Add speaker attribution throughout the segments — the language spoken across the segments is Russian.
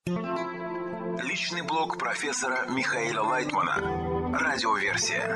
Speaker 1: Личный блог профессора Михаила Лайтмана. Радиоверсия.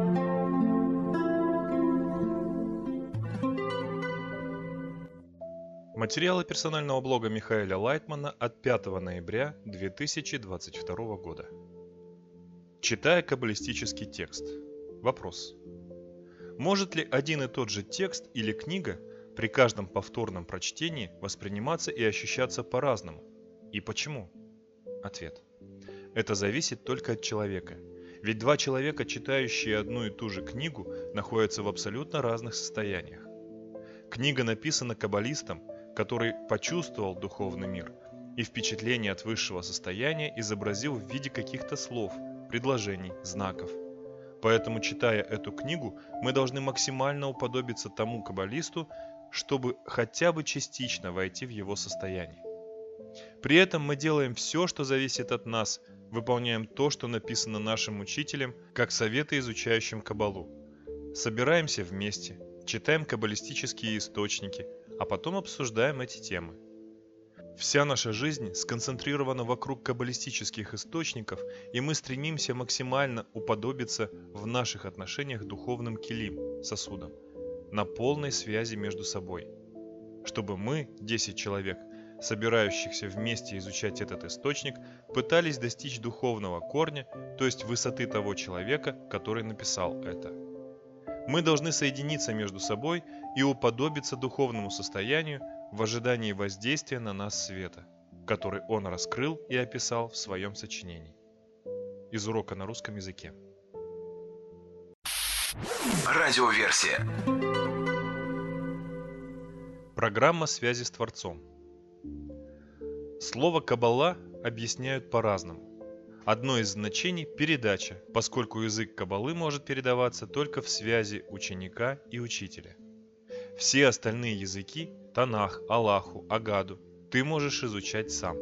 Speaker 2: Материалы персонального блога Михаила Лайтмана от 5 ноября 2022 года. Читая каббалистический текст. Вопрос. Может ли один и тот же текст или книга при каждом повторном прочтении восприниматься и ощущаться по-разному? И почему? Ответ. Это зависит только от человека. Ведь два человека, читающие одну и ту же книгу, находятся в абсолютно разных состояниях. Книга написана каббалистом, который почувствовал духовный мир и впечатление от высшего состояния изобразил в виде каких-то слов, предложений, знаков. Поэтому, читая эту книгу, мы должны максимально уподобиться тому каббалисту, чтобы хотя бы частично войти в его состояние. При этом мы делаем все, что зависит от нас, выполняем то, что написано нашим учителем, как советы изучающим каббалу. Собираемся вместе, читаем каббалистические источники, а потом обсуждаем эти темы. Вся наша жизнь сконцентрирована вокруг каббалистических источников, и мы стремимся максимально уподобиться в наших отношениях духовным келим, сосудам, на полной связи между собой. Чтобы мы, 10 человек, собирающихся вместе изучать этот источник, пытались достичь духовного корня, то есть высоты того человека, который написал это. Мы должны соединиться между собой и уподобиться духовному состоянию в ожидании воздействия на нас света, который он раскрыл и описал в своем сочинении. Из урока на русском языке.
Speaker 1: Радиоверсия.
Speaker 2: Программа связи с Творцом. Слово «каббала» объясняют по-разному. Одно из значений – передача, поскольку язык каббалы может передаваться только в связи ученика и учителя. Все остальные языки – Танах, Аллаху, Агаду – ты можешь изучать сам.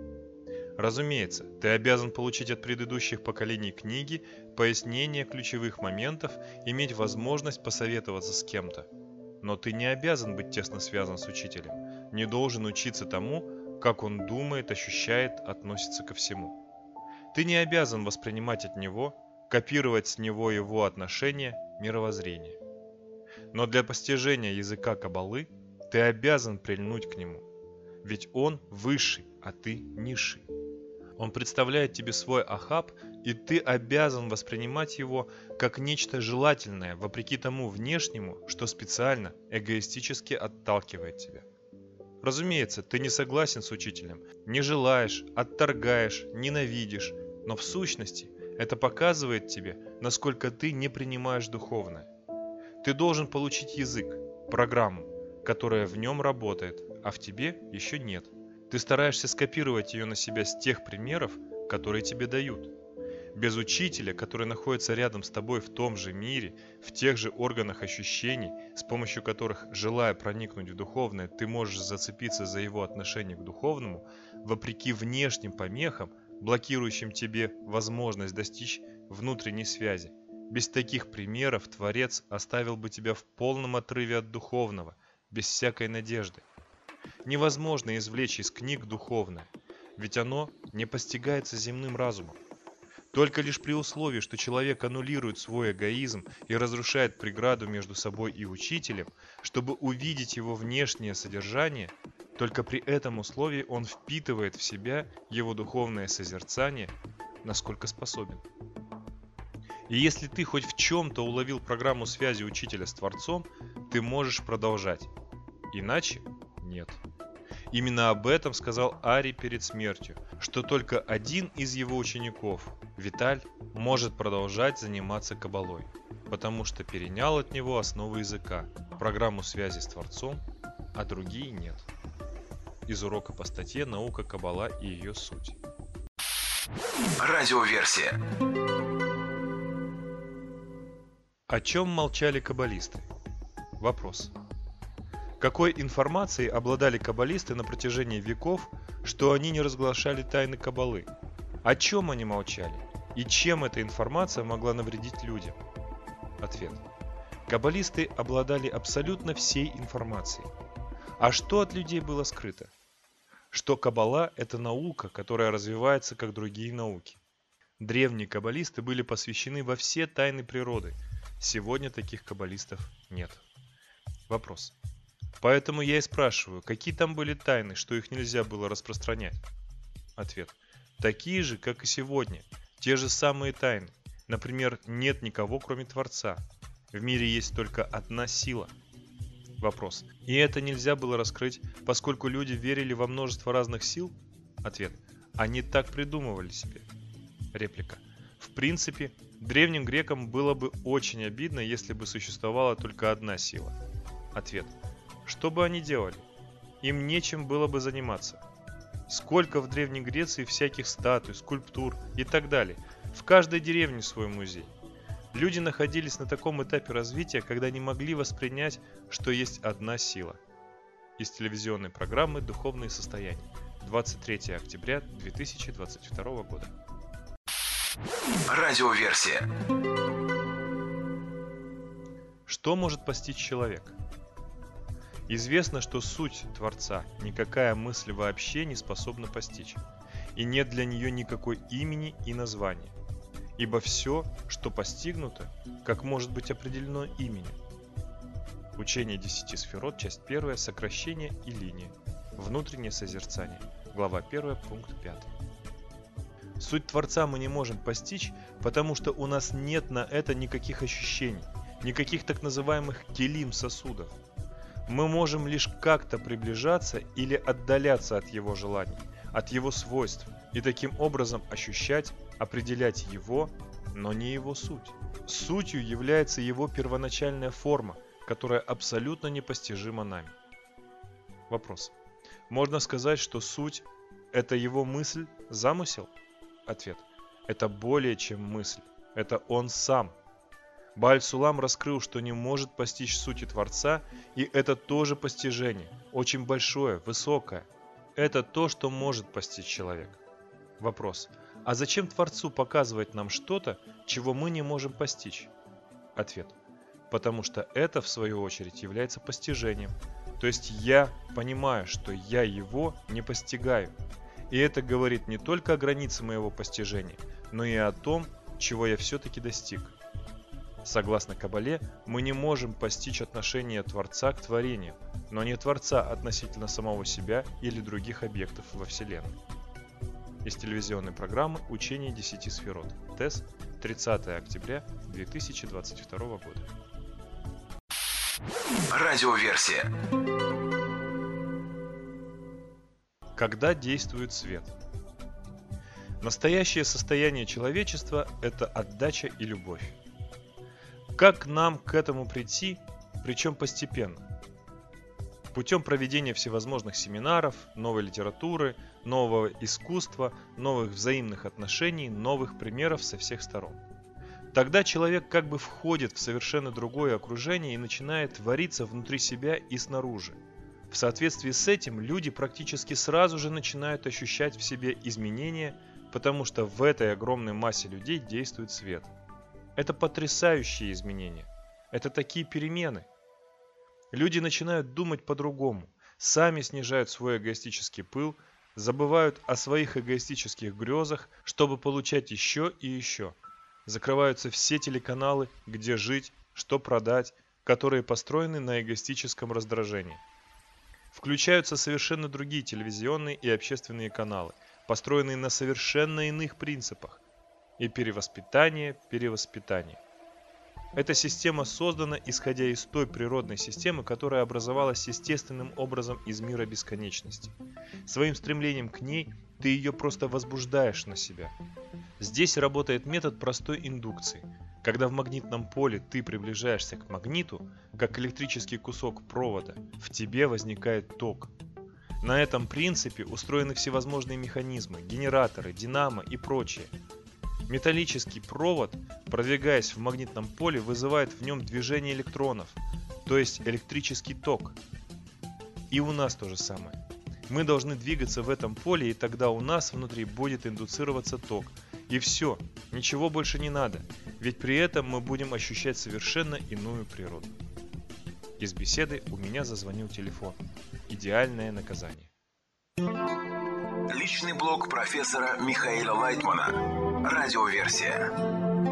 Speaker 2: Разумеется, ты обязан получить от предыдущих поколений книги, пояснения ключевых моментов, иметь возможность посоветоваться с кем-то. Но ты не обязан быть тесно связан с учителем, не должен учиться тому, как он думает, ощущает, относится ко всему. Ты не обязан воспринимать от него, копировать с него его отношения, мировоззрение. Но для постижения языка каббалы ты обязан прильнуть к нему, ведь он высший, а ты низший. Он представляет тебе свой ахаб, и ты обязан воспринимать его как нечто желательное, вопреки тому внешнему, что специально, эгоистически отталкивает тебя. Разумеется, ты не согласен с учителем, не желаешь, отторгаешь, ненавидишь, но в сущности это показывает тебе, насколько ты не принимаешь духовное. Ты должен получить язык, программу, которая в нем работает, а в тебе еще нет. Ты стараешься скопировать ее на себя с тех примеров, которые тебе дают. Без учителя, который находится рядом с тобой в том же мире, в тех же органах ощущений, с помощью которых, желая проникнуть в духовное, ты можешь зацепиться за его отношение к духовному, вопреки внешним помехам, блокирующим тебе возможность достичь внутренней связи. Без таких примеров Творец оставил бы тебя в полном отрыве от духовного, без всякой надежды. Невозможно извлечь из книг духовное, ведь оно не постигается земным разумом. Только лишь при условии, что человек аннулирует свой эгоизм и разрушает преграду между собой и учителем, чтобы увидеть его внешнее содержание, только при этом условии он впитывает в себя его духовное созерцание, насколько способен. И если ты хоть в чем-то уловил программу связи учителя с Творцом, ты можешь продолжать. Иначе нет. Именно об этом сказал Ари перед смертью, что только один из его учеников, Виталь, может продолжать заниматься каббалой, потому что перенял от него основы языка, программу связи с Творцом, а другие нет. Из урока по статье «Наука Каббала и ее суть».
Speaker 1: Радиоверсия.
Speaker 2: О чем молчали каббалисты? Вопрос. Какой информацией обладали каббалисты на протяжении веков, что они не разглашали тайны каббалы? О чем они молчали? И чем эта информация могла навредить людям? Ответ. Каббалисты обладали абсолютно всей информацией. А что от людей было скрыто? что Каббала – это наука, которая развивается как другие науки. Древние каббалисты были посвящены во все тайны природы. Сегодня таких каббалистов нет. Вопрос. Поэтому я и спрашиваю, какие там были тайны, что их нельзя было распространять? Ответ. Такие же, как и сегодня. Те же самые тайны. Например, нет никого, кроме Творца. В мире есть только одна сила. Вопрос. И это нельзя было раскрыть, поскольку люди верили во множество разных сил? Ответ. Они так придумывали себе. Реплика. В принципе, древним грекам было бы очень обидно, если бы существовала только одна сила. Ответ. Что бы они делали? Им нечем было бы заниматься. Сколько в Древней Греции всяких статуй, скульптур и так далее. В каждой деревне свой музей. Люди находились на таком этапе развития, когда не могли воспринять, что есть одна сила. Из телевизионной программы «Духовные состояния». 23 октября 2022 года.
Speaker 1: Радиоверсия.
Speaker 2: Что может постичь человек? Известно, что суть Творца никакая мысль вообще не способна постичь, и нет для нее никакой имени и названия, ибо все, что постигнуто, как может быть определено именем. Учение 10 сферот, часть 1, сокращение и линия, внутреннее созерцание, глава 1, пункт 5. Суть Творца мы не можем постичь, потому что у нас нет на это никаких ощущений, никаких так называемых келим сосудов. Мы можем лишь как-то приближаться или отдаляться от его желаний, от его свойств, и таким образом ощущать, определять его, но не его суть. Сутью является его первоначальная форма, которая абсолютно непостижима нами. Вопрос. Можно сказать, что суть – это его мысль, замысел? Ответ. Это более чем мысль. Это он сам. Бааль-Сулам раскрыл, что не может постичь сути Творца, и это тоже постижение, очень большое, высокое. Это то, что может постичь человек. Вопрос. А зачем Творцу показывать нам что-то, чего мы не можем постичь? Ответ. Потому что это, в свою очередь, является постижением. То есть я понимаю, что я его не постигаю. И это говорит не только о границе моего постижения, но и о том, чего я все-таки достиг. Согласно Каббале, мы не можем постичь отношение Творца к творению, но не Творца относительно самого себя или других объектов во Вселенной. Из телевизионной программы «Учение 10 сферот», ТЭС, 30 октября 2022 года.
Speaker 1: Радиоверсия.
Speaker 2: Когда действует свет? Настоящее состояние человечества – это отдача и любовь. Как нам к этому прийти, причем постепенно? Путем проведения всевозможных семинаров, новой литературы, нового искусства, новых взаимных отношений, новых примеров со всех сторон. Тогда человек как бы входит в совершенно другое окружение и начинает твориться внутри себя и снаружи. В соответствии с этим люди практически сразу же начинают ощущать в себе изменения, потому что в этой огромной массе людей действует свет. Это потрясающие изменения. Это такие перемены. Люди начинают думать по-другому, сами снижают свой эгоистический пыл, забывают о своих эгоистических грезах, чтобы получать еще и еще. Закрываются все телеканалы, где жить, что продать, которые построены на эгоистическом раздражении. Включаются совершенно другие телевизионные и общественные каналы, построенные на совершенно иных принципах. И перевоспитание. Эта система создана, исходя из той природной системы, которая образовалась естественным образом из мира бесконечности. Своим стремлением к ней ты ее просто возбуждаешь на себя. Здесь работает метод простой индукции. Когда в магнитном поле ты приближаешься к магниту, как электрический кусок провода, в тебе возникает ток. На этом принципе устроены всевозможные механизмы, генераторы, динамо и прочее. Металлический провод, продвигаясь в магнитном поле, вызывает в нем движение электронов, то есть электрический ток. И у нас то же самое. Мы должны двигаться в этом поле, и тогда у нас внутри будет индуцироваться ток. И все, ничего больше не надо, ведь при этом мы будем ощущать совершенно иную природу. Из беседы у меня зазвонил телефон. Идеальное наказание.
Speaker 1: Научный блог профессора Михаила Лайтмана. Радиоверсия.